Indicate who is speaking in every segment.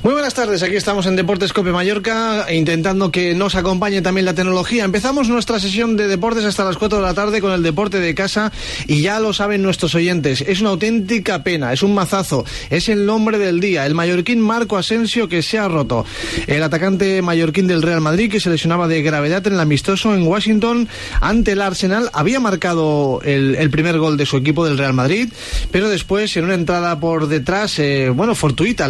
Speaker 1: Muy buenas tardes, aquí estamos en Deportes Cope Mallorca, intentando que nos acompañe también la tecnología. Empezamos nuestra sesión de deportes hasta las 4 de la tarde con el deporte de casa y ya lo saben nuestros oyentes, es una auténtica pena, es un mazazo, es el nombre del día, el mallorquín Marco Asensio que se ha roto. El atacante mallorquín del Real Madrid, que se lesionaba de gravedad en el amistoso en Washington ante el Arsenal, había marcado el primer gol de su equipo del Real Madrid, pero después en una entrada por detrás, fortuita,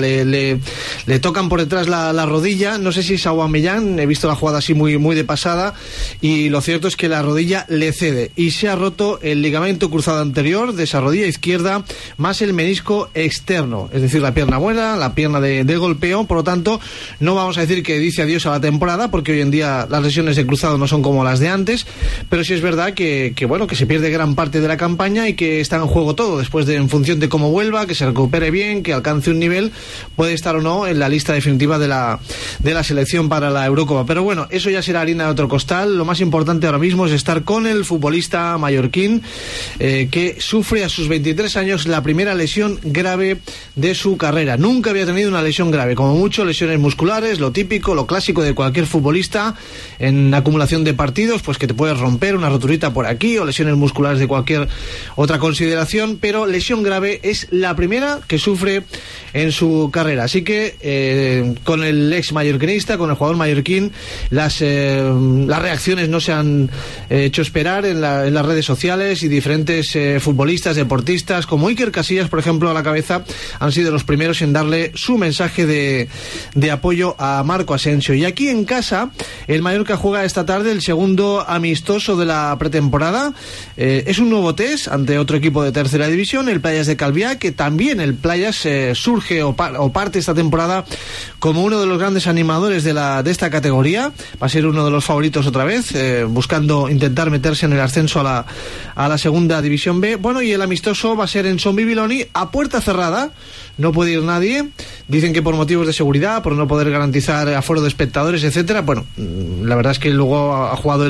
Speaker 1: le tocan por detrás la rodilla, no sé si es Aubameyang, he visto la jugada así muy de pasada, y lo cierto es que la rodilla le cede y se ha roto el ligamento cruzado anterior de esa rodilla izquierda más el menisco externo, es decir, la pierna buena, la pierna de golpeo. Por lo tanto, no vamos a decir que dice adiós a la temporada, porque hoy en día las lesiones de cruzado no son como las de antes, pero sí es verdad que se pierde gran parte de la campaña y que está en juego todo, después en función de cómo vuelva, que se recupere bien, que alcance un nivel, puede estar o no en la lista definitiva de la selección para la Eurocopa. Pero bueno, eso ya será harina de otro costal. Lo más importante ahora mismo es estar con el futbolista mallorquín que sufre a sus 23 años la primera lesión grave de su carrera. Nunca había tenido una lesión grave, como mucho lesiones musculares, lo típico, lo clásico de cualquier futbolista en acumulación de partidos, pues que te puedes romper una roturita por aquí o lesiones musculares de cualquier otra consideración, pero lesión grave es la primera que sufre en su carrera. Así que con el ex mallorquinista, con el jugador mallorquín, las reacciones no se han hecho esperar en las redes sociales, y diferentes futbolistas, deportistas como Iker Casillas, por ejemplo, a la cabeza, han sido los primeros en darle su mensaje de apoyo a Marco Asensio. Y aquí en casa el Mallorca juega esta tarde el segundo amistoso de la pretemporada. Es un nuevo test ante otro equipo de tercera división, el Playas de Calviá, que también el Playas surge o parte esta temporada como uno de los grandes animadores de esta categoría. Va a ser uno de los favoritos otra vez, buscando intentar meterse en el ascenso a la segunda división B. Bueno, y el amistoso va a ser en Son Bibiloni, a puerta cerrada, no puede ir nadie. Dicen que por motivos de seguridad, por no poder garantizar aforo de espectadores, etcétera. Bueno, la verdad es que luego ha jugado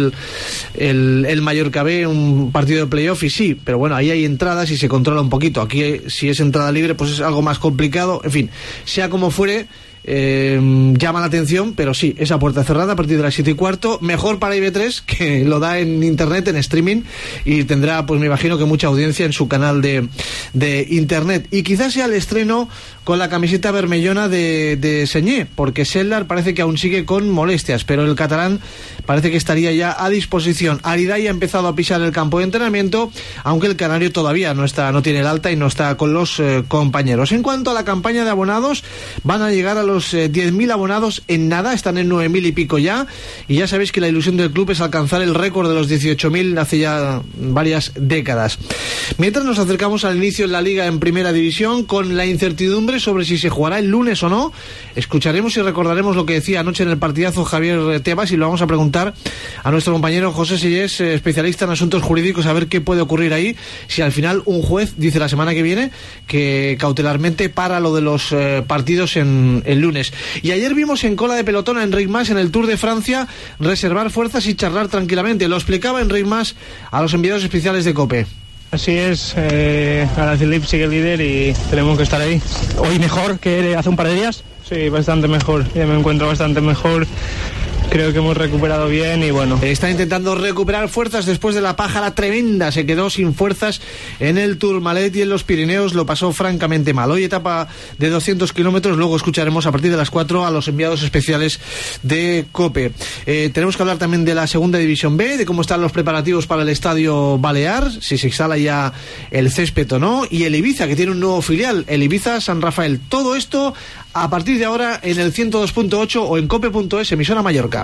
Speaker 1: el Mallorca B un partido de playoff, y sí, pero bueno, ahí hay entradas y se controla un poquito. Aquí, si es entrada libre, pues es algo más complicado. En fin, sea como fuere, llama la atención, pero sí, esa puerta cerrada a partir de las 7:15, mejor para IB3, que lo da en internet, en streaming, y tendrá, pues me imagino que mucha audiencia en su canal de internet, y quizás sea el estreno con la camiseta vermellona de Señé, porque Sellar parece que aún sigue con molestias, pero el catalán parece que estaría ya a disposición. Aridai ha empezado a pisar el campo de entrenamiento, aunque el canario todavía no tiene el alta y no está con los compañeros. En cuanto a la campaña de abonados, van a llegar a los 10.000 abonados en nada, están en 9.000 y pico ya, y ya sabéis que la ilusión del club es alcanzar el récord de los 18.000 hace ya varias décadas. Mientras nos acercamos al inicio en la Liga en Primera División, con la incertidumbre sobre si se jugará el lunes o no, escucharemos y recordaremos lo que decía anoche en el partidazo Javier Tebas, y lo vamos a preguntar a nuestro compañero José Sellés, especialista en asuntos jurídicos, a ver qué puede ocurrir ahí, si al final un juez dice la semana que viene que cautelarmente para lo de los partidos en el lunes. Y ayer vimos en cola de pelotón a Enric Mas en el Tour de Francia reservar fuerzas y charlar tranquilamente. Lo explicaba Enric Mas a los enviados especiales de COPE.
Speaker 2: Así es, ahora Philippe sigue el líder y tenemos que estar ahí. ¿Hoy mejor que hace un par de días? Sí, bastante mejor, ya me encuentro bastante mejor. Creo que hemos recuperado bien y bueno.
Speaker 1: Está intentando recuperar fuerzas después de la pájara tremenda. Se quedó sin fuerzas en el Tourmalet y en los Pirineos lo pasó francamente mal. Hoy etapa de 200 kilómetros, luego escucharemos a partir de las 4 a los enviados especiales de COPE. Tenemos que hablar también de la segunda división B, de cómo están los preparativos para el Estadio Balear, si se instala ya el césped o no, y el Ibiza, que tiene un nuevo filial, el Ibiza San Rafael. Todo esto a partir de ahora en el 102.8 o en cope.es, emisora Mallorca.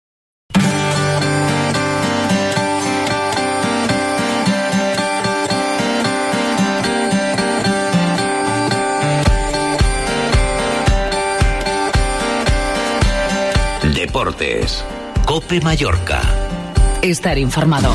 Speaker 3: Deportes, Cope Mallorca.
Speaker 4: Estar informado.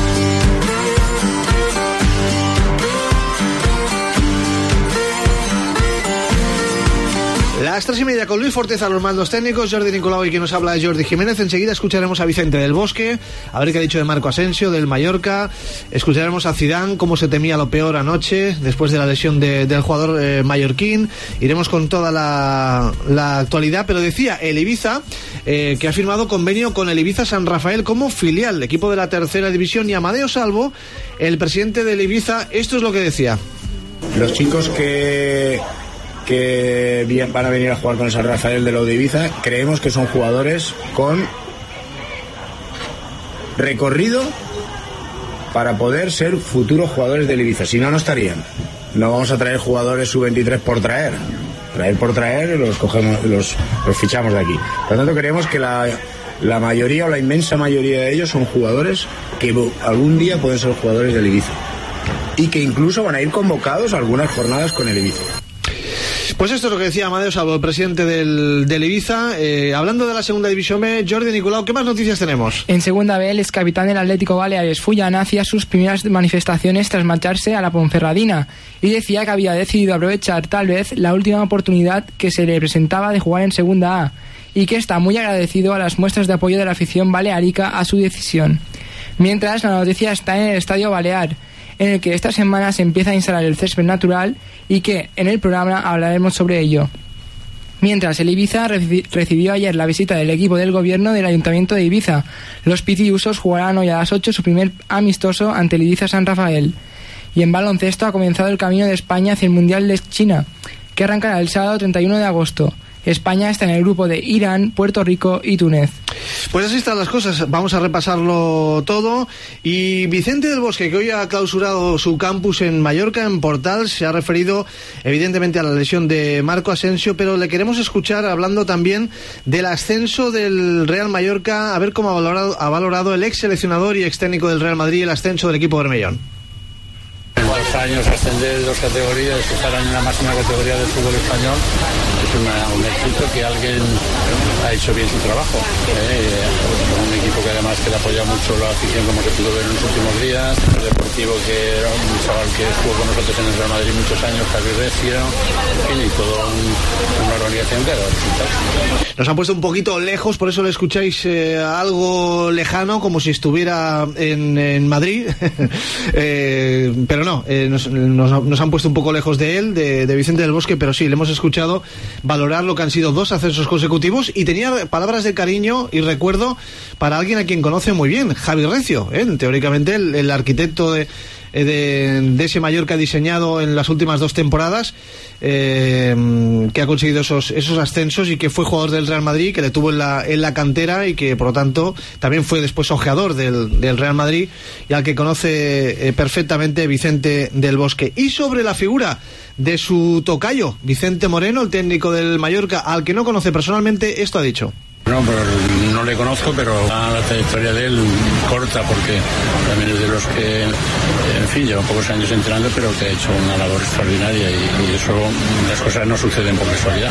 Speaker 1: La Las 3:30 con Luis Forteza, los mandos técnicos, Jordi Nicolau y quien nos habla es Jordi Jiménez. Enseguida escucharemos a Vicente del Bosque, a ver qué ha dicho de Marco Asensio, del Mallorca. Escucharemos a Zidane, cómo se temía lo peor anoche, después de la lesión del jugador mallorquín. Iremos con toda la actualidad, pero decía el Ibiza, que ha firmado convenio con el Ibiza San Rafael como filial, equipo de la tercera división, y Amadeo Salvo, el presidente del Ibiza, esto es lo que decía.
Speaker 5: Los chicos que van a venir a jugar con el San Rafael de lo de Ibiza, creemos que son jugadores con recorrido para poder ser futuros jugadores del Ibiza, si no, no estarían. No vamos a traer jugadores sub-23 por traer. Por traer, los cogemos, los fichamos de aquí. Por lo tanto, creemos que la mayoría o la inmensa mayoría de ellos son jugadores que algún día pueden ser jugadores del Ibiza y que incluso van a ir convocados a algunas jornadas con el Ibiza.
Speaker 1: Pues esto es lo que decía Amadeo Salvo, el presidente del Ibiza. Hablando de la segunda división B, Jordi Nicolau, ¿qué más noticias tenemos?
Speaker 6: En segunda B, el excapitán del Atlético Baleares, Fullana, hacía sus primeras manifestaciones tras marcharse a la Ponferradina y decía que había decidido aprovechar tal vez la última oportunidad que se le presentaba de jugar en segunda A y que está muy agradecido a las muestras de apoyo de la afición baleárica a su decisión. Mientras, la noticia está en el Estadio Balear, en el que esta semana se empieza a instalar el césped natural y que en el programa hablaremos sobre ello. Mientras, el Ibiza recibió ayer la visita del equipo del gobierno del Ayuntamiento de Ibiza. Los pitiusos jugarán hoy a las 8 su primer amistoso ante el Ibiza San Rafael. Y en baloncesto ha comenzado el camino de España hacia el Mundial de China, que arrancará el sábado 31 de agosto. España está en el grupo de Irán, Puerto Rico y Túnez.
Speaker 1: Pues así están las cosas, vamos a repasarlo todo. Y Vicente del Bosque, que hoy ha clausurado su campus en Mallorca, en Portal, se ha referido evidentemente a la lesión de Marco Asensio, pero le queremos escuchar hablando también del ascenso del Real Mallorca, a ver cómo ha valorado el ex seleccionador y ex técnico del Real Madrid el ascenso del equipo bermellón.
Speaker 7: En 2 años ascender 2 categorías, estar en la máxima categoría del fútbol español, es un éxito que alguien ha hecho bien su trabajo. Un equipo que además que le apoya mucho la afición, como se pudo ver en los últimos días. El Deportivo, que era un chaval que estuvo con nosotros en el Real Madrid muchos años, Javier Recio, y todo una organización que ha dado resultados.
Speaker 1: Nos han puesto un poquito lejos, por eso le escucháis algo lejano, como si estuviera en Madrid. Pero no, nos han puesto un poco lejos de él, de Vicente del Bosque, pero sí, le hemos escuchado valorar lo que han sido 2 ascensos consecutivos y tenía palabras de cariño y recuerdo para alguien a quien conoce muy bien, Javi Recio, teóricamente el arquitecto de ese Mallorca diseñado en las últimas 2 temporadas, que ha conseguido esos ascensos y que fue jugador del Real Madrid, que le tuvo en la cantera y que por lo tanto también fue después ojeador del Real Madrid y al que conoce perfectamente Vicente del Bosque. Y sobre la figura de su tocayo, Vicente Moreno, el técnico del Mallorca, al que no conoce personalmente, esto ha dicho.
Speaker 7: No, pero no le conozco, pero la trayectoria de él corta, porque también es de los que, en fin, lleva pocos años entrenando, pero que ha hecho una labor extraordinaria y eso, las cosas no suceden por casualidad.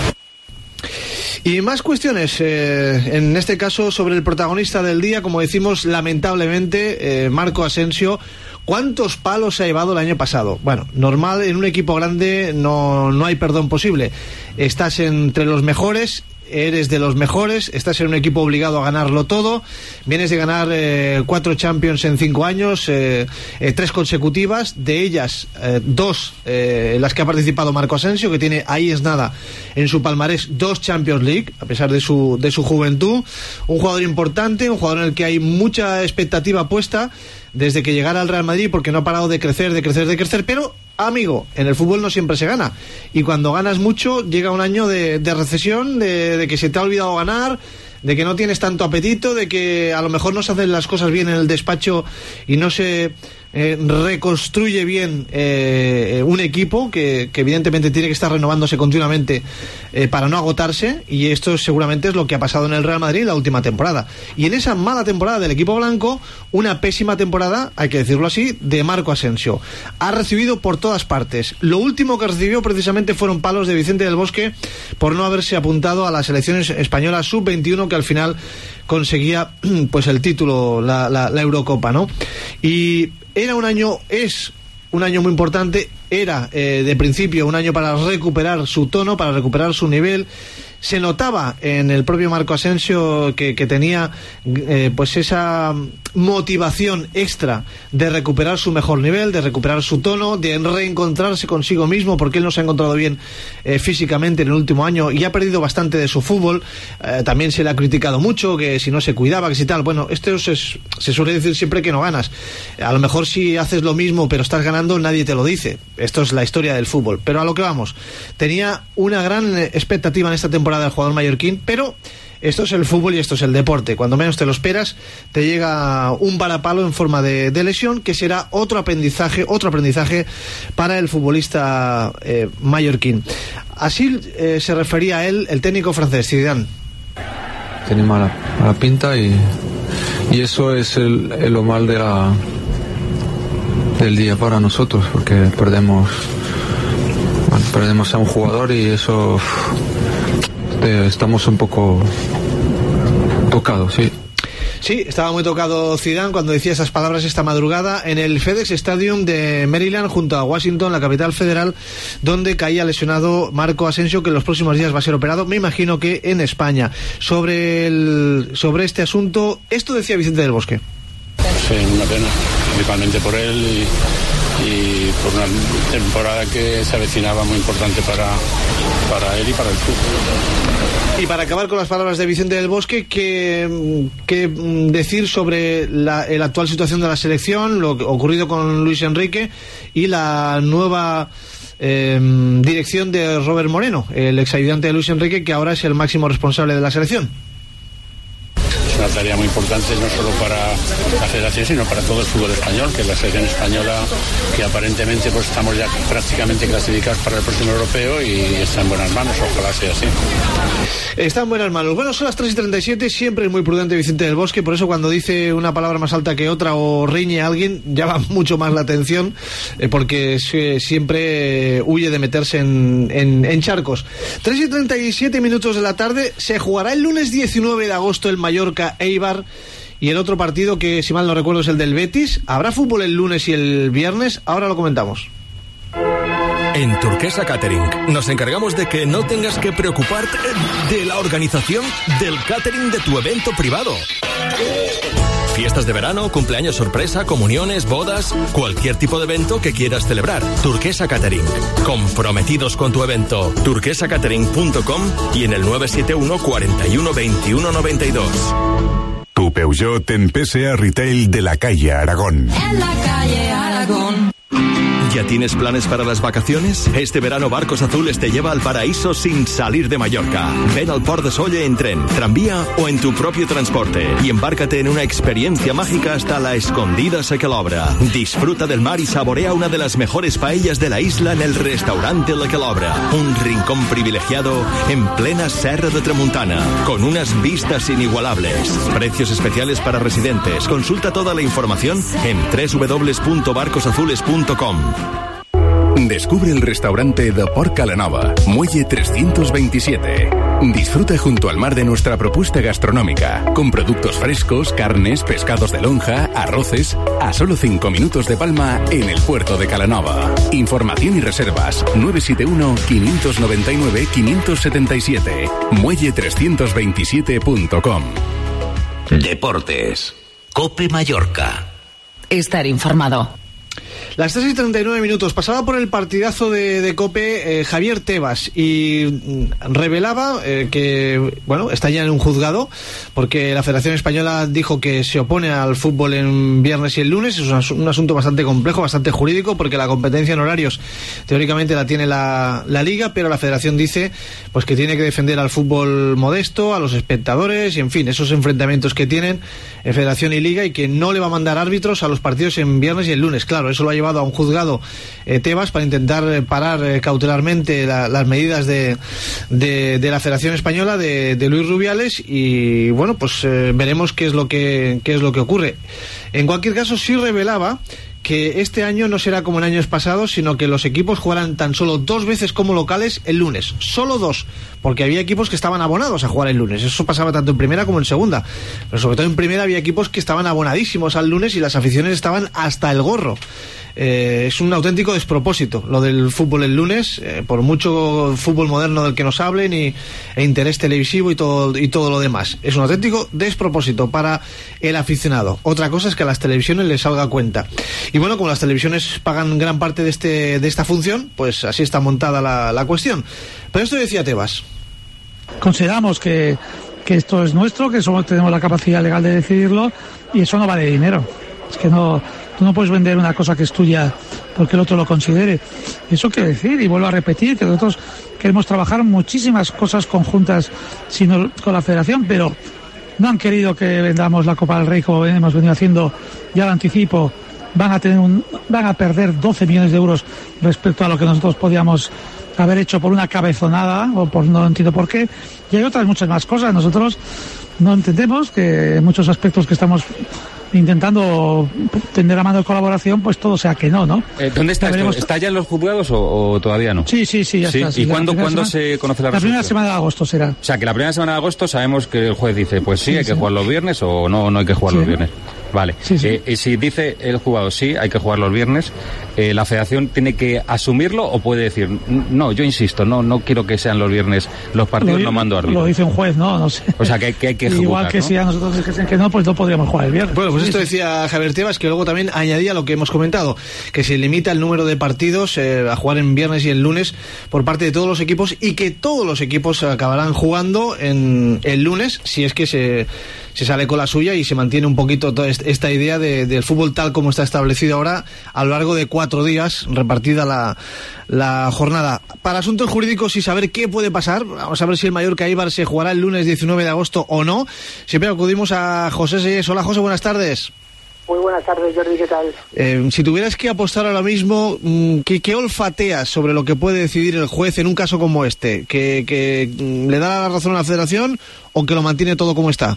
Speaker 1: Y más cuestiones, en este caso sobre el protagonista del día, como decimos, lamentablemente, Marco Asensio. ¿Cuántos palos se ha llevado el año pasado? Bueno, normal, en un equipo grande no hay perdón posible. Estás entre los mejores, eres de los mejores, estás en un equipo obligado a ganarlo todo, vienes de ganar 4 Champions en 5 años, 3 consecutivas, de ellas 2 en las que ha participado Marco Asensio, que tiene, ahí es nada, en su palmarés 2 Champions League, a pesar de su juventud, un jugador importante, un jugador en el que hay mucha expectativa puesta desde que llegara al Real Madrid, porque no ha parado de crecer, pero amigo, en el fútbol no siempre se gana, y cuando ganas mucho llega un año de recesión, de que se te ha olvidado ganar, de que no tienes tanto apetito, de que a lo mejor no se hacen las cosas bien en el despacho y no se reconstruye bien un equipo que evidentemente tiene que estar renovándose continuamente para no agotarse, y esto seguramente es lo que ha pasado en el Real Madrid la última temporada. Y en esa mala temporada del equipo blanco, una pésima temporada, hay que decirlo así, de Marco Asensio. Ha recibido por todas partes. Lo último que recibió precisamente fueron palos de Vicente del Bosque por no haberse apuntado a las selecciones españolas sub-21, que al final conseguía pues el título, la Eurocopa, ¿no? Y es un año muy importante, era de principio un año para recuperar su tono, para recuperar su nivel. Se notaba en el propio Marco Asensio que tenía pues esa motivación extra de recuperar su mejor nivel, de recuperar su tono, de reencontrarse consigo mismo, porque él no se ha encontrado bien físicamente en el último año y ha perdido bastante de su fútbol. También se le ha criticado mucho, que si no se cuidaba, que si tal. Bueno, esto se suele decir siempre que no ganas. A lo mejor si haces lo mismo pero estás ganando, nadie te lo dice. Esto es la historia del fútbol. Pero a lo que vamos, tenía una gran expectativa en esta temporada del jugador mallorquín, pero esto es el fútbol y esto es el deporte. Cuando menos te lo esperas, te llega un varapalo en forma de lesión, que será otro aprendizaje para el futbolista mallorquín. Así se refería a él el técnico francés, Zidane.
Speaker 8: Tiene mala pinta y eso es lo mal del día para nosotros, porque perdemos a un jugador y eso estamos un poco tocados, sí.
Speaker 1: Sí, estaba muy tocado Zidane cuando decía esas palabras esta madrugada en el FedEx Stadium de Maryland, junto a Washington, la capital federal, donde caía lesionado Marco Asensio, que en los próximos días va a ser operado, me imagino que en España. Sobre este asunto, esto decía Vicente del Bosque.
Speaker 7: Sí, una pena, principalmente por él y por una temporada que se avecinaba muy importante para él y para el fútbol.
Speaker 1: Y para acabar con las palabras de Vicente del Bosque, ¿qué decir sobre la actual situación de la selección, lo ocurrido con Luis Enrique y la nueva dirección de Robert Moreno, el exayudante de Luis Enrique, que ahora es el máximo responsable de la selección?
Speaker 7: Es una tarea muy importante no solo para la federación sino para todo el fútbol español, que es la selección española, que aparentemente pues estamos ya prácticamente clasificados para el próximo europeo y está en buenas manos, ojalá sea así.
Speaker 1: Está en buenas manos. Bueno, son las 3:37, siempre es muy prudente Vicente del Bosque, por eso cuando dice una palabra más alta que otra o riñe a alguien llama mucho más la atención, porque siempre huye de meterse en charcos. 3:37 de la tarde, se jugará el lunes 19 de agosto el Mallorca Eibar, y el otro partido, que si mal no recuerdo es el del Betis. ¿Habrá fútbol el lunes y el viernes? Ahora lo comentamos.
Speaker 9: En Turquesa Catering nos encargamos de que no tengas que preocuparte de la organización del catering de tu evento privado. Fiestas de verano, cumpleaños sorpresa, comuniones, bodas, cualquier tipo de evento que quieras celebrar. Turquesa Catering. Comprometidos con tu evento. turquesacatering.com y en el 971 41 21 92.
Speaker 10: Tu Peugeot en PSA Retail de la calle Aragón.
Speaker 11: En la calle Aragón.
Speaker 9: ¿Ya tienes planes para las vacaciones? Este verano Barcos Azules te lleva al paraíso sin salir de Mallorca. Ven al Port de Sóller en tren, tranvía o en tu propio transporte y embárcate en una experiencia mágica hasta la escondida Sequelobra. Disfruta del mar y saborea una de las mejores paellas de la isla en el restaurante La Quelobra, un rincón privilegiado en plena Serra de Tramuntana, con unas vistas inigualables. Precios especiales para residentes. Consulta toda la información en www.barcosazules.com.
Speaker 12: Descubre el restaurante de Port Calanova, Muelle 327. Disfruta junto al mar de nuestra propuesta gastronómica, con productos frescos, carnes, pescados de lonja, arroces, a solo 5 minutos de Palma en el puerto de Calanova. Información y reservas 971-599-577, muelle327.com.
Speaker 3: Deportes. COPE Mallorca.
Speaker 4: Estar informado.
Speaker 1: Las 3:39. Pasaba por el partidazo de COPE Javier Tebas y revelaba que, bueno, está ya en un juzgado porque la Federación Española dijo que se opone al fútbol en viernes y el lunes. Es un asunto bastante complejo, bastante jurídico, porque la competencia en horarios teóricamente la tiene la Liga, pero la Federación dice pues que tiene que defender al fútbol modesto, a los espectadores y, en fin, esos enfrentamientos que tienen Federación y Liga, y que no le va a mandar árbitros a los partidos en viernes y el lunes. Claro, eso lo ha llevado a un juzgado Tebas para intentar parar cautelarmente las medidas de la Federación Española, de Luis Rubiales, y bueno, pues veremos qué es lo que ocurre. En cualquier caso, sí revelaba que este año no será como en años pasados, sino que los equipos jugarán tan solo 2 veces como locales el lunes. Solo 2, porque había equipos que estaban abonados a jugar el lunes. Eso pasaba tanto en primera como en segunda. Pero sobre todo en primera había equipos que estaban abonadísimos al lunes y las aficiones estaban hasta el gorro. es un auténtico despropósito lo del fútbol el lunes, por mucho fútbol moderno del que nos hablen e interés televisivo y todo lo demás. Es un auténtico despropósito para el aficionado. Otra cosa es que a las televisiones les salga cuenta. Y bueno, como las televisiones pagan gran parte de esta función, pues así está montada la cuestión. Pero esto decía Tebas.
Speaker 13: Consideramos que esto es nuestro, que tenemos la capacidad legal de decidirlo, y eso no vale dinero. Es que tú no puedes vender una cosa que es tuya porque el otro lo considere. Eso quiero decir, y vuelvo a repetir, que nosotros queremos trabajar muchísimas cosas conjuntas con la federación, pero no han querido que vendamos la Copa del Rey como hemos venido haciendo, ya lo anticipo. Van a perder 12 millones de euros respecto a lo que nosotros podíamos haber hecho por una cabezonada, o por no entiendo por qué. Y hay otras muchas más cosas. Nosotros no entendemos que en muchos aspectos que estamos intentando tender la mano de colaboración, pues todo sea que no.
Speaker 14: ¿Dónde está esto? ¿Está ya en los juzgados o todavía no?
Speaker 13: Sí, ya está. Sí.
Speaker 14: ¿Y cuándo se conoce la resolución?
Speaker 13: La primera semana de agosto será.
Speaker 14: O sea, que la primera semana de agosto sabemos que el juez dice, pues sí, hay que jugar los viernes, o no hay que jugar los viernes. Vale. Sí. Y si dice el juzgado sí, hay que jugar los viernes, ¿la federación tiene que asumirlo o puede decir, no, yo insisto, no quiero que sean los viernes los partidos, no mando árbitro?
Speaker 13: Lo dice un juez, no sé.
Speaker 14: O sea, que hay que ejecutar,
Speaker 13: igual que si a nosotros dijesen que no, pues no podríamos jugar el viernes.
Speaker 1: Bueno, pues esto decía Javier Tebas, que luego también añadía lo que hemos comentado, que se limita el número de partidos a jugar en viernes y en lunes por parte de todos los equipos, y que todos los equipos acabarán jugando en el lunes, si es que se sale con la suya y se mantiene un poquito toda esta idea del fútbol tal como está establecido ahora, a lo largo de 4 días repartida la jornada. Para asuntos jurídicos y saber qué puede pasar, vamos a ver si el Mallorca Eibar se jugará el lunes 19 de agosto o no. Siempre acudimos a José Seyes. Hola, José, buenas tardes.
Speaker 15: Muy buenas tardes, Jordi, ¿qué tal?
Speaker 1: Si tuvieras que apostar ahora mismo, ¿qué olfateas sobre lo que puede decidir el juez en un caso como este? ¿Que le da la razón a la federación o que lo mantiene todo como está?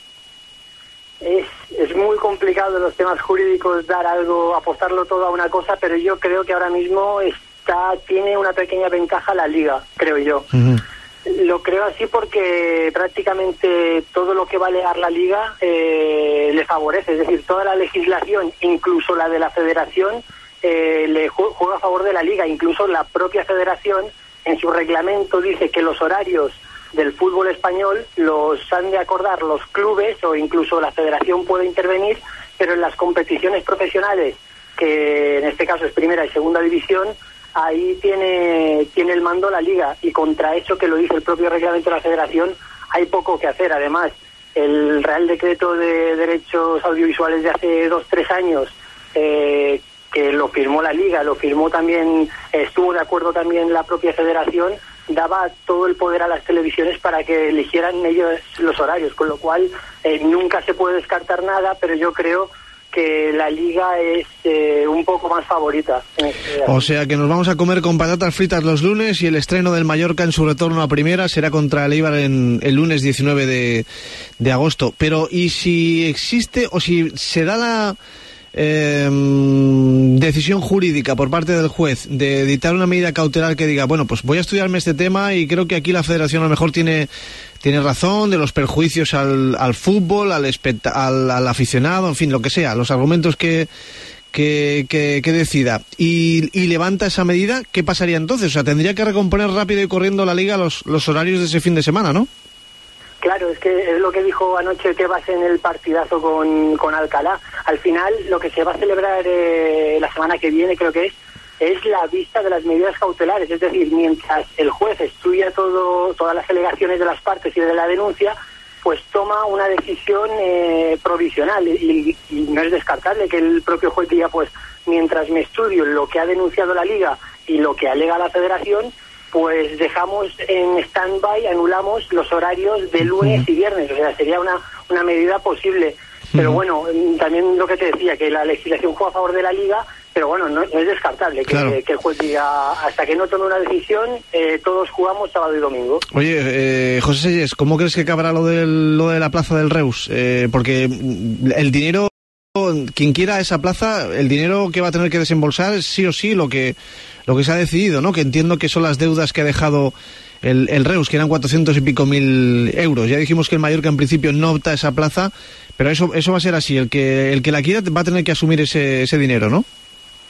Speaker 15: Es muy complicado en los temas jurídicos dar algo, apostarlo todo a una cosa, pero yo creo que ahora mismo tiene una pequeña ventaja la Liga, creo yo. Uh-huh. Lo creo así porque prácticamente todo lo que va a alegar la Liga le favorece, es decir, toda la legislación, incluso la de la Federación, le juega a favor de la Liga. Incluso la propia Federación en su reglamento dice que los horarios del fútbol español los han de acordar los clubes, o incluso la Federación puede intervenir, pero en las competiciones profesionales, que en este caso es primera y segunda división, ahí tiene el mando la Liga, y contra eso, que lo dice el propio reglamento de la Federación, hay poco que hacer. Además, el Real Decreto de Derechos Audiovisuales de hace 2-3 años, que lo firmó la Liga, lo firmó también, estuvo de acuerdo también la propia Federación, daba todo el poder a las televisiones para que eligieran ellos los horarios, con lo cual nunca se puede descartar nada, pero yo creo que la Liga es un poco más favorita.
Speaker 1: O sea que nos vamos a comer con patatas fritas los lunes, y el estreno del Mallorca en su retorno a primera será contra el Eibar el lunes 19 de agosto. Pero ¿y si existe o si se da la decisión jurídica por parte del juez de dictar una medida cautelar que diga, bueno, pues voy a estudiarme este tema y creo que aquí la Federación a lo mejor tiene razón, de los perjuicios al fútbol, al aficionado, en fin, lo que sea, los argumentos que decida, y levanta esa medida, ¿qué pasaría entonces? O sea, tendría que recomponer rápido y corriendo la Liga los horarios de ese fin de semana, ¿no?
Speaker 15: Claro, es que es lo que dijo anoche Tebas en el partidazo con Alcalá. Al final, lo que se va a celebrar la semana que viene, creo que es la vista de las medidas cautelares. Es decir, mientras el juez estudia todas las alegaciones de las partes y de la denuncia, pues toma una decisión provisional, y no es descartable que el propio juez diga, pues mientras me estudio lo que ha denunciado la Liga y lo que alega la Federación, pues dejamos en stand-by, anulamos los horarios de lunes y viernes. O sea, sería una medida posible. Pero bueno, también lo que te decía, que la legislación juega a favor de la Liga, pero bueno, no es descartable que el juez diga, hasta que no tome una decisión, todos jugamos sábado y domingo.
Speaker 1: Oye, José Seyes, ¿cómo crees que acabará lo de la plaza del Reus? Porque el dinero, quien quiera esa plaza, el dinero que va a tener que desembolsar es sí o sí lo que se ha decidido, ¿no? Que entiendo que son las deudas que ha dejado el Reus, que eran 400 y pico mil euros. Ya dijimos que el Mallorca en principio no opta a esa plaza, pero eso va a ser así. El que la quiera va a tener que asumir ese dinero, ¿no?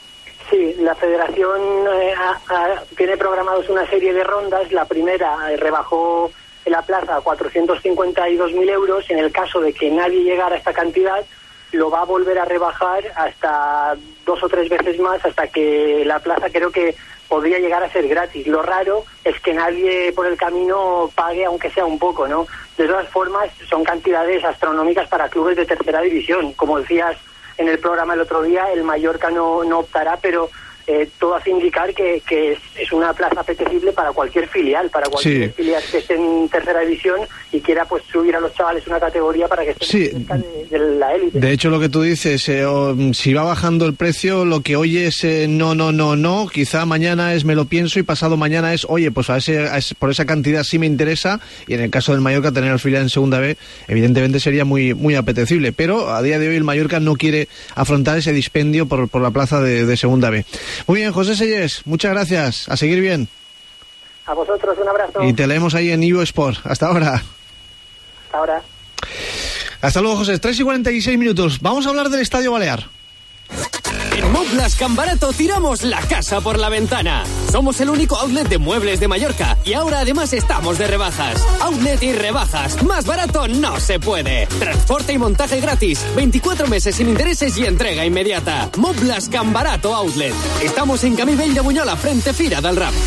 Speaker 15: Sí, la federación tiene programados una serie de rondas. La primera rebajó la plaza a 452.000 euros. En el caso de que nadie llegara a esta cantidad, lo va a volver a rebajar hasta 2 o 3 veces más, hasta que la plaza creo que podría llegar a ser gratis. Lo raro es que nadie por el camino pague, aunque sea un poco, ¿no? De todas formas, son cantidades astronómicas para clubes de tercera división. Como decías en el programa el otro día, el Mallorca no optará, pero todo hace indicar que es una plaza apetecible para cualquier filial, filial que esté en tercera división y quiera pues subir a los chavales una categoría para que estén cerca de la élite.
Speaker 1: De hecho, lo que tú dices, si va bajando el precio, lo que hoy es no, quizá mañana es me lo pienso y pasado mañana es, oye, pues por esa cantidad sí me interesa, y en el caso del Mallorca tener el filial en segunda B, evidentemente sería muy, muy apetecible, pero a día de hoy el Mallorca no quiere afrontar ese dispendio por la plaza de segunda B. Muy bien, José Sellés, muchas gracias. A seguir bien.
Speaker 15: A vosotros, un abrazo.
Speaker 1: Y te leemos ahí en Ivo Sport. Hasta ahora.
Speaker 15: Hasta ahora.
Speaker 1: Hasta luego, José. 3:46. Vamos a hablar del Estadio Balear.
Speaker 16: En Moblas Can Barato tiramos la casa por la ventana. Somos el único outlet de muebles de Mallorca y ahora además estamos de rebajas. Outlet y rebajas. Más barato no se puede. Transporte y montaje gratis. 24 meses sin intereses y entrega inmediata. Moblas Can Barato Outlet. Estamos en Camí Vell de Bunyola, frente Fira del Rap.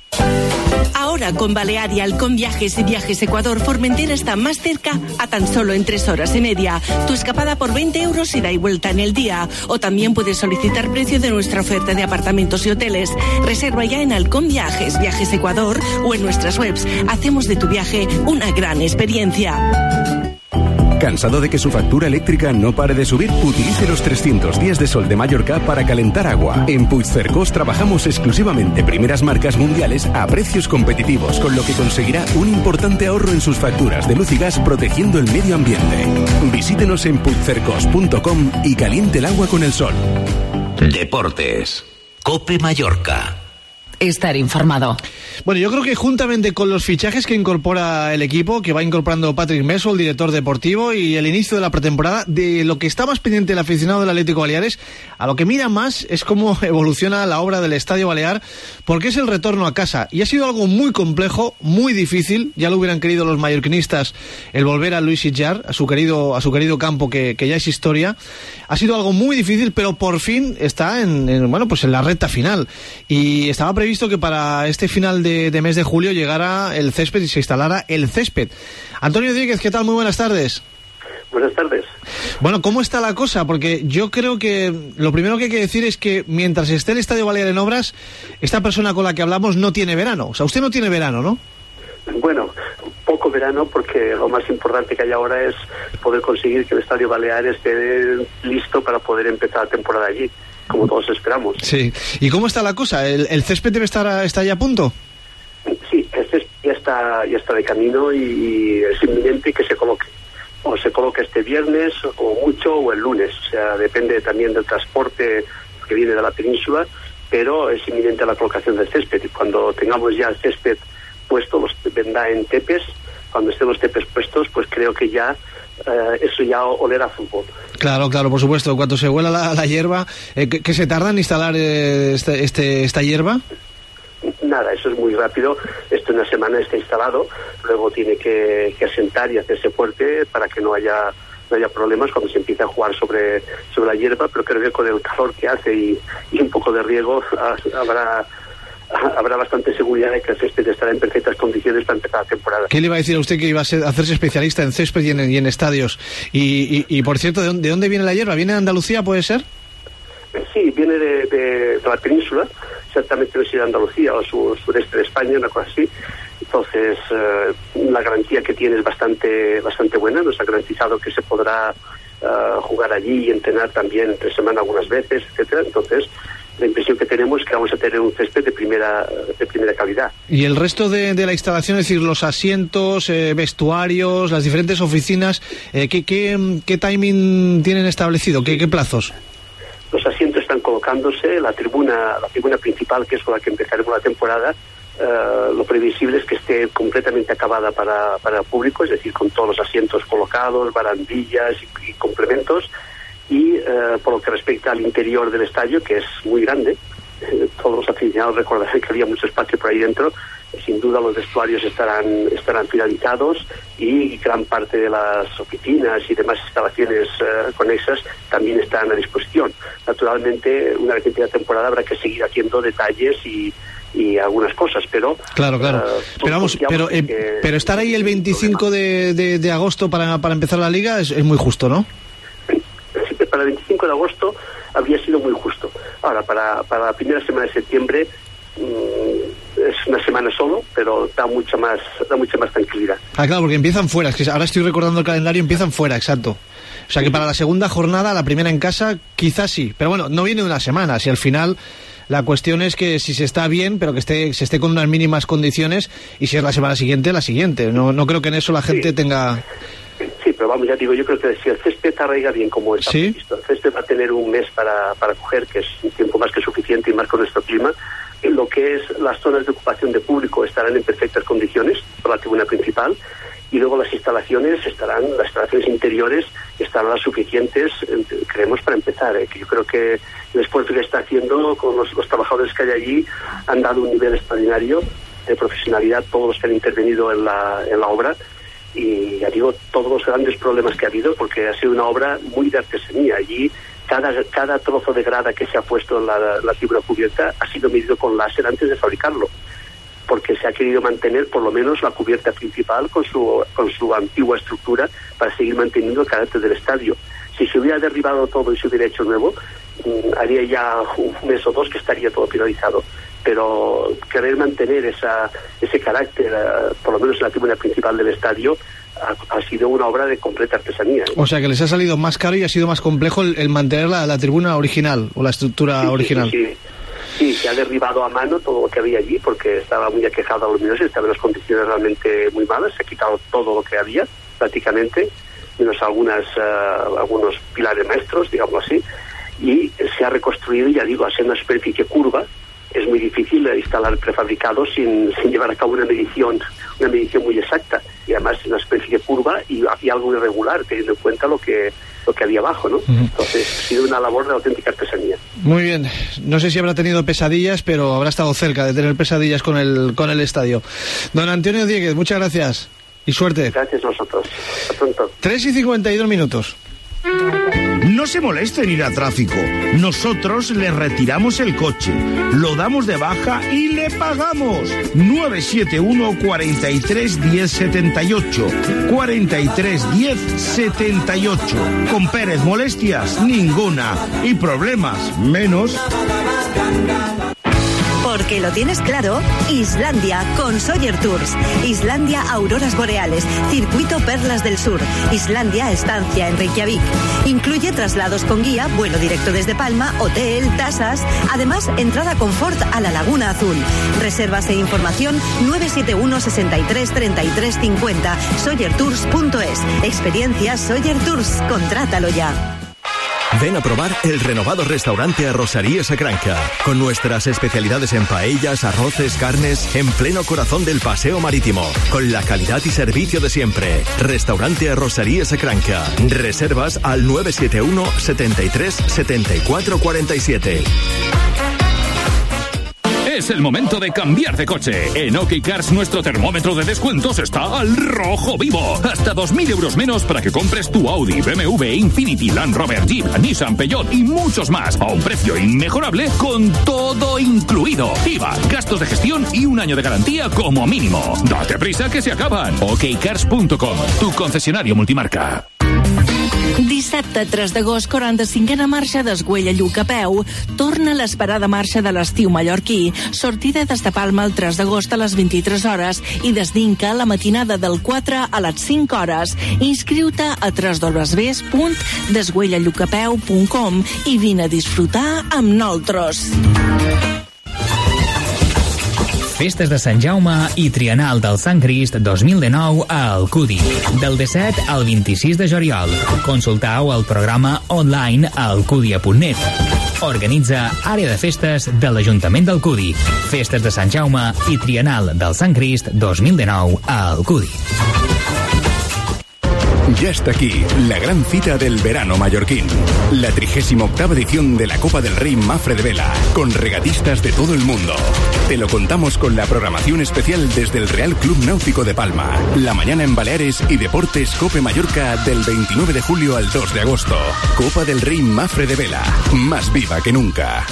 Speaker 17: Ahora con Balear y Halcón Viajes y Viajes Ecuador, Formentera está más cerca a tan solo en 3 horas y media. Tu escapada por 20 euros ida y vuelta en el día. O también puedes solicitar precio de nuestra oferta de apartamentos y hoteles. Reserva ya en Halcón Viajes, Viajes Ecuador o en nuestras webs. Hacemos de tu viaje una gran experiencia.
Speaker 12: ¿Cansado de que su factura eléctrica no pare de subir? Utilice los 300 días de sol de Mallorca para calentar agua. En Puigcercós trabajamos exclusivamente primeras marcas mundiales a precios competitivos, con lo que conseguirá un importante ahorro en sus facturas de luz y gas, protegiendo el medio ambiente. Visítenos en puigcercós.com y caliente el agua con el sol.
Speaker 3: Deportes. COPE Mallorca.
Speaker 4: Estar informado.
Speaker 1: Bueno, yo creo que juntamente con los fichajes que incorpora el equipo, que va incorporando Patrick Meso, el director deportivo, y el inicio de la pretemporada, de lo que está más pendiente el aficionado del Atlético Baleares, a lo que mira más es cómo evoluciona la obra del Estadio Balear, porque es el retorno a casa, y ha sido algo muy complejo, muy difícil. Ya lo hubieran querido los mallorquinistas el volver a Luis Sitjar, a su querido campo que ya es historia. Ha sido algo muy difícil, pero por fin está en la recta final, y estaba previsto que para este final de mes de julio llegara el césped y se instalara el césped. Antonio Díez, ¿qué tal? Muy buenas tardes.
Speaker 18: Buenas tardes.
Speaker 1: Bueno, ¿cómo está la cosa? Porque yo creo que lo primero que hay que decir es que mientras esté el Estadio Balear en obras, esta persona con la que hablamos no tiene verano. O sea, usted no tiene verano, ¿no?
Speaker 18: Bueno, poco verano, porque lo más importante que hay ahora es poder conseguir que el Estadio Balear esté listo para poder empezar la temporada allí, como todos esperamos.
Speaker 1: Sí. ¿Y cómo está la cosa? ¿El césped debe estar ya a punto?
Speaker 18: Sí, el césped ya está de camino y es inminente que se coloque. O se coloque este viernes, o mucho, o el lunes. O sea, depende también del transporte que viene de la península, pero es inminente la colocación del césped. Y cuando tengamos ya el césped puesto, vendrá en tepes. Cuando estén los tepes puestos, pues creo que ya eso ya olerá a fútbol.
Speaker 1: Claro, por supuesto. Cuando se huela la hierba, ¿qué se tarda en instalar esta hierba?
Speaker 18: Nada, eso es muy rápido. Esto en una semana está instalado. Luego tiene que asentar y hacerse fuerte para que no haya problemas cuando se empiece a jugar sobre la hierba. Pero creo que con el calor que hace y un poco de riego habrá bastante seguridad de que el césped estará en perfectas condiciones para empezar la temporada. ¿Qué
Speaker 1: le iba a decir a usted, que iba a hacerse especialista en césped y en estadios? Y por cierto, ¿de dónde viene la hierba? ¿Viene de Andalucía, puede ser?
Speaker 18: Sí, viene de la península, exactamente no sé si de Andalucía o sureste de España, una cosa así. Entonces, la garantía que tiene es bastante buena. Nos ha garantizado que se podrá jugar allí y entrenar también entre semana algunas veces, etcétera. Entonces, la impresión que tenemos es que vamos a tener un césped de primera calidad.
Speaker 1: ¿Y el resto de la instalación, es decir, los asientos, vestuarios, las diferentes oficinas, qué timing tienen establecido? ¿Qué plazos?
Speaker 18: Los asientos están colocándose, la tribuna principal, que es con la que empezaremos la temporada, lo previsible es que esté completamente acabada para el público, es decir, con todos los asientos colocados, barandillas y complementos. Y por lo que respecta al interior del estadio, que es muy grande, todos los aficionados recordarán que había mucho espacio por ahí dentro. Sin duda los vestuarios estarán finalizados y gran parte de las oficinas y demás instalaciones conexas también están a disposición. Naturalmente, una vez que empiece la temporada habrá que seguir haciendo detalles y algunas cosas, pero...
Speaker 1: Claro. Pero estar ahí el 25 de agosto para empezar la Liga es muy justo, ¿no?
Speaker 18: Para el 25 de agosto habría sido muy justo. Ahora, para la primera semana de septiembre... es una semana solo, pero da mucha más tranquilidad.
Speaker 1: Claro, porque empiezan fuera, es que ahora estoy recordando el calendario, empiezan fuera, exacto. O sea que para la segunda jornada, la primera en casa, quizás sí, pero bueno, no viene de una semana, si al final la cuestión es que si se está bien, pero que se esté con unas mínimas condiciones, y si es la semana siguiente, la siguiente. No creo que en eso la gente tenga...
Speaker 18: Sí, pero vamos, ya digo, yo creo que si el césped arraiga bien como está previsto, el césped va a tener un mes para coger, que es un tiempo más que suficiente y más con nuestro clima. En lo que es las zonas de ocupación de público estarán en perfectas condiciones por la tribuna principal, y luego las instalaciones interiores estarán las suficientes, creemos, para empezar. Que yo creo que el esfuerzo que está haciendo con los trabajadores que hay allí han dado un nivel extraordinario de profesionalidad, todos los que han intervenido en la obra. Y ya digo, todos los grandes problemas que ha habido, porque ha sido una obra muy de artesanía. Allí cada trozo de grada que se ha puesto en la tribuna cubierta ha sido medido con láser antes de fabricarlo, porque se ha querido mantener por lo menos la cubierta principal con su antigua estructura para seguir manteniendo el carácter del estadio. Si se hubiera derribado todo y se hubiera hecho nuevo, haría ya un mes o dos que estaría todo finalizado. Pero querer mantener ese carácter, por lo menos en la tribuna principal del estadio, ha sido una obra de completa artesanía.
Speaker 1: O sea que les ha salido más caro y ha sido más complejo el mantener la tribuna original o la estructura original.
Speaker 18: Sí, se ha derribado a mano todo lo que había allí porque estaba muy aquejado a los minutos, estaba en unas condiciones realmente muy malas. Se ha quitado todo lo que había prácticamente, menos algunos pilares maestros, digamos así, y se ha reconstruido, ya digo, a ser una superficie curva. Es muy difícil instalar prefabricados sin llevar a cabo una medición muy exacta, y además una superficie curva y algo irregular, teniendo en cuenta lo que había abajo, ¿no? Entonces ha sido una labor de auténtica artesanía.
Speaker 1: Muy bien, no sé si habrá tenido pesadillas, pero habrá estado cerca de tener pesadillas con el estadio. Don Antonio Dieguez, muchas gracias y suerte.
Speaker 18: Gracias a nosotros. Hasta pronto.
Speaker 1: 3:52.
Speaker 19: No se moleste en ir a tráfico. Nosotros le retiramos el coche, lo damos de baja y le pagamos. 971 43 10 78 43 10 78. Con Pérez, molestias ninguna y problemas menos.
Speaker 20: Porque lo tienes claro, Islandia con Sawyer Tours. Islandia Auroras Boreales, Circuito Perlas del Sur. Islandia Estancia en Reykjavik. Incluye traslados con guía, vuelo directo desde Palma, hotel, tasas. Además, entrada confort a la Laguna Azul. Reservas e información 971 63 33 50. SawyerTours.es. Experiencia Sawyer Tours. Contrátalo ya.
Speaker 9: Ven a probar el renovado restaurante Arrosaría Sacranca, con nuestras especialidades en paellas, arroces, carnes, en pleno corazón del paseo marítimo, con la calidad y servicio de siempre. Restaurante Arrosaría Sacranca. Reservas al 971 73 74 47.
Speaker 21: Es el momento de cambiar de coche. En OK Cars nuestro termómetro de descuentos está al rojo vivo. Hasta 2.000 euros menos para que compres tu Audi, BMW, Infiniti, Land Rover, Jeep, Nissan, Peugeot y muchos más a un precio inmejorable con todo incluido. IVA, gastos de gestión y un año de garantía como mínimo. Date prisa que se acaban. OKCars.com, tu concesionario multimarca.
Speaker 17: Dissabte 3 d'agost, 45a marxa d'Esguella Lluc a peu. Torna l'esperada marxa de l'estiu mallorquí. Sortida des de Palma el 3 d'agost a les 23 hores i des d'Inca la matinada del 4 a les 5 hores. Inscriu-te a www.desguellallucapeu.com i vine a disfrutar amb nosaltres.
Speaker 22: Festes de Sant Jaume i Trienal del Sant Crist 2019 a Alcudi. Del 17 al 26 de juliol. Consultau el programa online a alcudia.net. Organitza Àrea de Festes de l'Ajuntament d'Alcudi. Festes de Sant Jaume i Trienal del Sant Crist 2019 a Alcudi.
Speaker 12: Ya está aquí la gran cita del verano mallorquín. La 38ª edición de la Copa del Rey Mafre de Vela, con regatistas de todo el mundo. Te lo contamos con la programación especial desde el Real Club Náutico de Palma. La mañana en Baleares y Deportes Cope Mallorca del 29 de julio al 2 de agosto. Copa del Rey Mafre de Vela, más viva que nunca.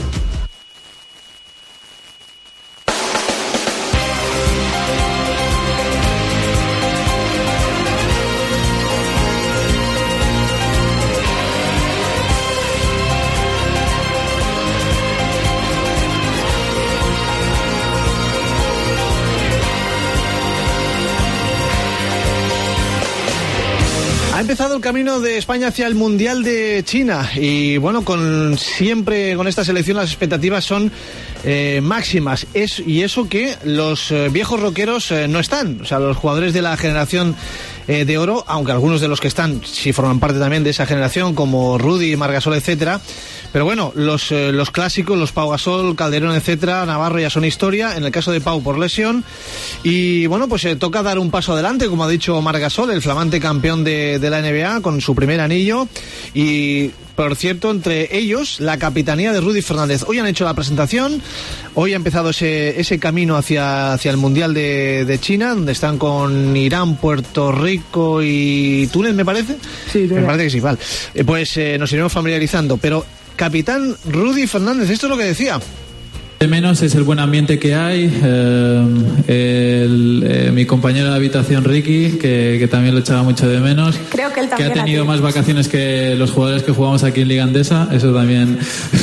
Speaker 1: Ha empezado el camino de España hacia el Mundial de China y bueno, siempre con esta selección las expectativas son máximas. Y eso que los viejos rockeros no están, o sea, los jugadores de la generación de oro, aunque algunos de los que están sí forman parte también de esa generación, como Rudy, Margasol, etcétera. Pero bueno, los clásicos, los Pau Gasol, Calderón, etcétera, Navarro ya son historia, en el caso de Pau por lesión. Y bueno, pues toca dar un paso adelante, como ha dicho Margasol, el flamante campeón de la NBA, con su primer anillo. Y por cierto, entre ellos, la capitanía de Rudy Fernández. Hoy han hecho la presentación, hoy ha empezado ese camino hacia el Mundial de China, donde están con Irán, Puerto Rico y Túnez, me parece.
Speaker 6: Sí,
Speaker 1: me parece que sí, vale. Pues nos iremos familiarizando, pero capitán Rudy Fernández, esto es lo que decía.
Speaker 8: De menos es el buen ambiente que hay, mi compañero de habitación Ricky, que también lo echaba mucho de menos.
Speaker 2: Creo que él también
Speaker 8: ha tenido más vacaciones que los jugadores que jugamos aquí en Liga Endesa, eso también.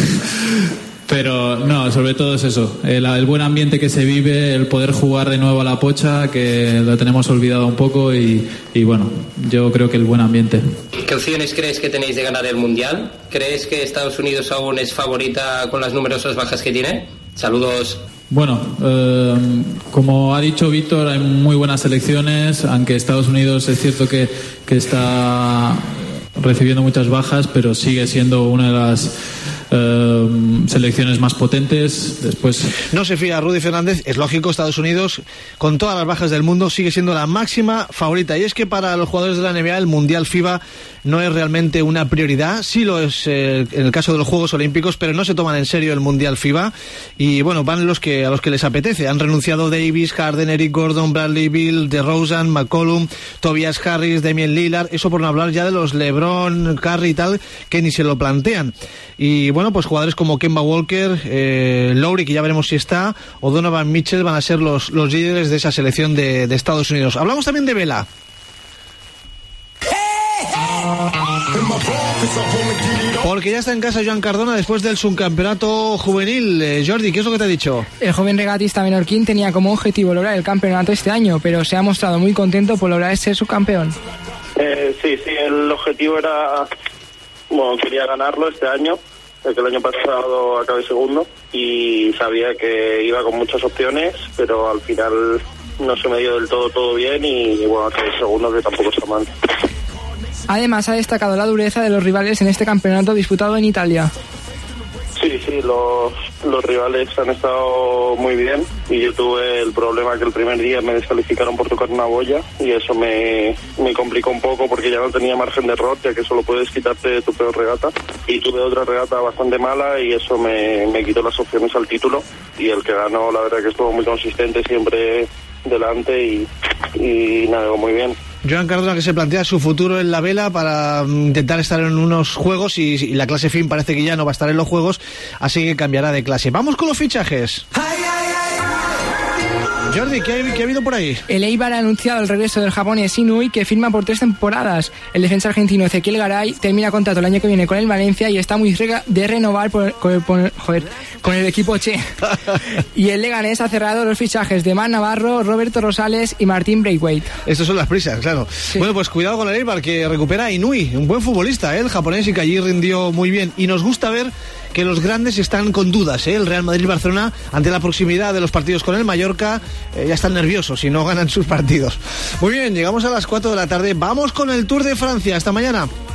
Speaker 8: Pero no, sobre todo es eso, el buen ambiente que se vive, el poder jugar de nuevo a la pocha, que lo tenemos olvidado un poco y bueno, yo creo que el buen ambiente.
Speaker 5: ¿Qué opciones crees que tenéis de ganar el Mundial? ¿Crees que Estados Unidos aún es favorita con las numerosas bajas que tiene? Saludos.
Speaker 8: Bueno, como ha dicho Víctor, hay muy buenas selecciones, aunque Estados Unidos es cierto que está recibiendo muchas bajas, pero sigue siendo una de las selecciones más potentes. Después
Speaker 1: no se fía a Rudy Fernández, es lógico. Estados Unidos, con todas las bajas del mundo, sigue siendo la máxima favorita, y es que para los jugadores de la NBA el Mundial FIBA no es realmente una prioridad. Sí lo es en el caso de los Juegos Olímpicos, pero no se toman en serio el Mundial FIBA y bueno, van a los que les apetece. Han renunciado Davis, Harden, Eric Gordon, Bradley Beal, DeRozan, McCollum, Tobias Harris, Damian Lillard, eso por no hablar ya de los LeBron, Curry y tal, que ni se lo plantean. Y bueno, pues jugadores como Kemba Walker, Lowry, que ya veremos si está, o Donovan Mitchell van a ser los líderes de esa selección de Estados Unidos. Hablamos también de vela. Porque ya está en casa Joan Cardona después del subcampeonato juvenil. Jordi, ¿qué es lo que te ha dicho?
Speaker 6: El joven regatista menorquín tenía como objetivo lograr el campeonato este año, pero se ha mostrado muy contento por lograr ser subcampeón.
Speaker 2: Sí, el objetivo era... Bueno, quería ganarlo este año, porque el año pasado acabé segundo y sabía que iba con muchas opciones, pero al final no se me dio del todo bien y bueno, acabé segundo, que tampoco está mal.
Speaker 6: Además, ha destacado la dureza de los rivales en este campeonato disputado en Italia.
Speaker 2: Sí, los rivales han estado muy bien y yo tuve el problema que el primer día me descalificaron por tocar una boya y eso me complicó un poco porque ya no tenía margen de error, ya que solo puedes quitarte de tu peor regata, y tuve otra regata bastante mala y eso me quitó las opciones al título, y el que ganó la verdad que estuvo muy consistente, siempre delante y navegó muy bien.
Speaker 1: Joan Cardona, que se plantea su futuro en la vela para intentar estar en unos juegos y la clase FIM parece que ya no va a estar en los juegos, así que cambiará de clase. Vamos con los fichajes. Jordi, ¿qué ha habido por ahí?
Speaker 6: El Eibar ha anunciado el regreso del japonés Inui, que firma por 3 temporadas. El defensa argentino Ezequiel Garay termina contrato el año que viene con el Valencia y está muy cerca de renovar con el equipo Che. Y el Leganés ha cerrado los fichajes de Man Navarro, Roberto Rosales y Martín Braithwaite.
Speaker 1: Estas son las prisas, claro. Sí. Bueno, pues cuidado con el Eibar, que recupera a Inui, un buen futbolista, el japonés, y que allí rindió muy bien. Y nos gusta ver que los grandes están con dudas, el Real Madrid y Barcelona, ante la proximidad de los partidos con el Mallorca, ya están nerviosos y no ganan sus partidos. Muy bien, llegamos a las 4 de la tarde. Vamos con el Tour de Francia. Hasta mañana.